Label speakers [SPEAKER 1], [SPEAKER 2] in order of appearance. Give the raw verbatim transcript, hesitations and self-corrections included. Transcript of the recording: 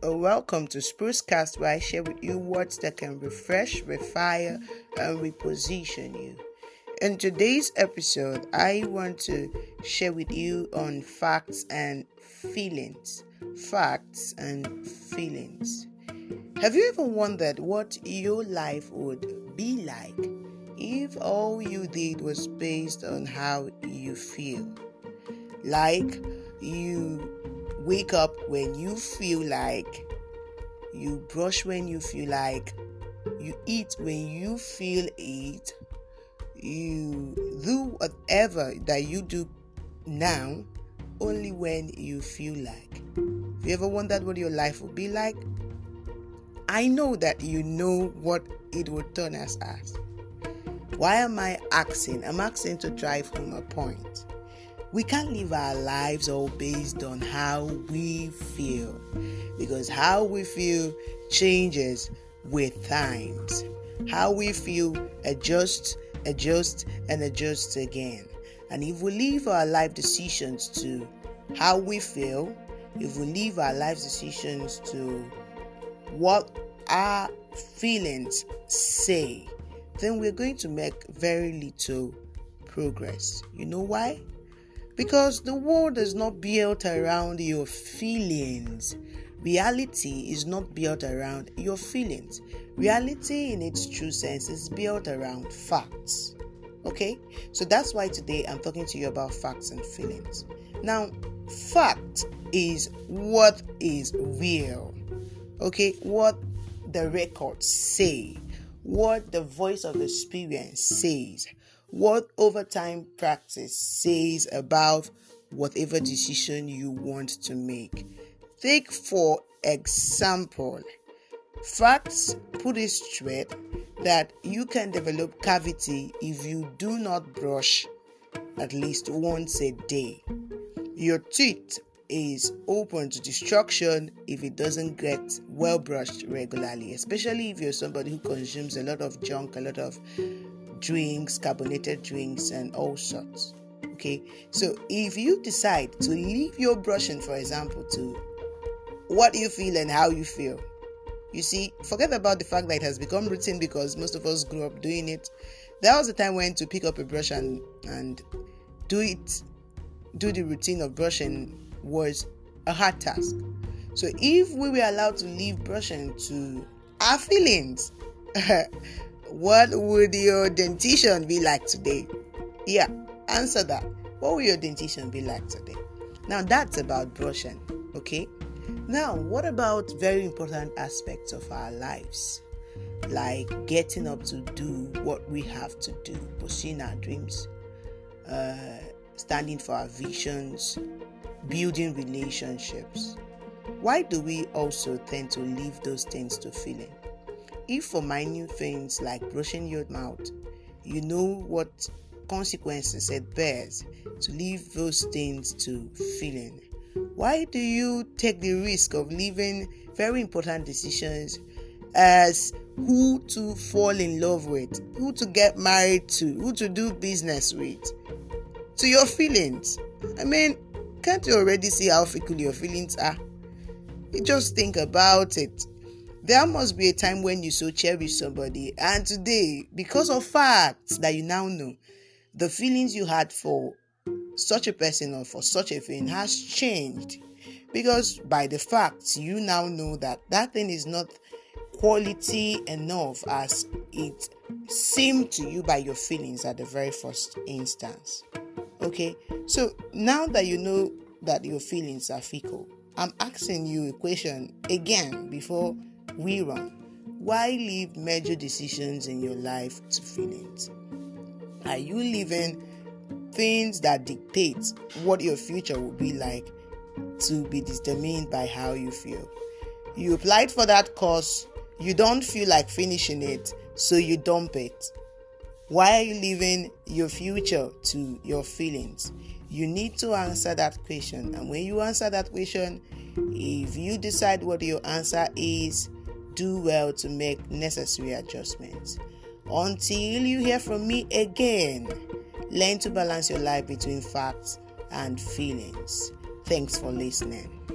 [SPEAKER 1] or welcome to Spruce Cast, where I share with you words that can refresh, refire, and reposition you. In today's episode, I want to share with you on facts and feelings. Facts and feelings. Have you ever wondered what your life would be like if all you did was based on how you feel? Like you wake up when you feel like, you brush when you feel like, you eat when you feel it, you do whatever that you do now only when you feel like. Have you ever wondered what your life would be like? I know that you know what it would turn us as. Why am I asking? I'm asking to drive home a point. We can't live our lives all based on how we feel, because how we feel changes with times. How we feel adjusts, adjusts, and adjusts again. And if we leave our life decisions to how we feel, if we leave our life decisions to what our feelings say, then we're going to make very little progress. You know why? Because the world is not built around your feelings. Reality is not built around your feelings. Reality in its true sense is built around facts. Okay? So that's why today I'm talking to you about facts and feelings. Now, fact is what is real. Okay? What the records say. What the voice of experience says. What overtime practice says about whatever decision you want to make. Take for example, facts put it straight that you can develop cavity if you do not brush at least once a day. Your teeth is open to destruction if it doesn't get well brushed regularly, especially if you're somebody who consumes a lot of junk, a lot of drinks, carbonated drinks, and all sorts. Okay, so if you decide to leave your brushing, for example, to what you feel and how you feel, you see, forget about the fact that it has become routine because most of us grew up doing it. There was a time when to pick up a brush and and do it, do the routine of brushing was a hard task. So if we were allowed to leave brushing to our feelings, what would your dentition be like today? Yeah, answer that. What will your dentition be like today? Now that's about brushing, okay? Now, what about very important aspects of our lives? Like getting up to do what we have to do, pursuing our dreams, uh, standing for our visions, building relationships. Why do we also tend to leave those things to feeling? If for minute things like brushing your mouth, you know what consequences it bears to leave those things to feeling, why do you take the risk of leaving very important decisions as who to fall in love with, who to get married to, who to do business with, to your feelings? I mean, can't you already see how fickle your feelings are? You just think about it. There must be a time when you so cherish somebody, and today, because of facts that you now know, the feelings you had for such a person or for such a thing has changed. Because by the facts, you now know that that thing is not quality enough as it seemed to you by your feelings at the very first instance. Okay, so now that you know that your feelings are fickle, I'm asking you a question again before we run. Why leave major decisions in your life to feelings? Are you leaving things that dictate what your future will be like to be determined by how you feel? You applied for that course, you don't feel like finishing it, so you dump it. Why are you leaving your future to your feelings? You need to answer that question, and when you answer that question, if you decide what your answer is, do well to make necessary adjustments. Until you hear from me again, learn to balance your life between facts and feelings. Thanks for listening.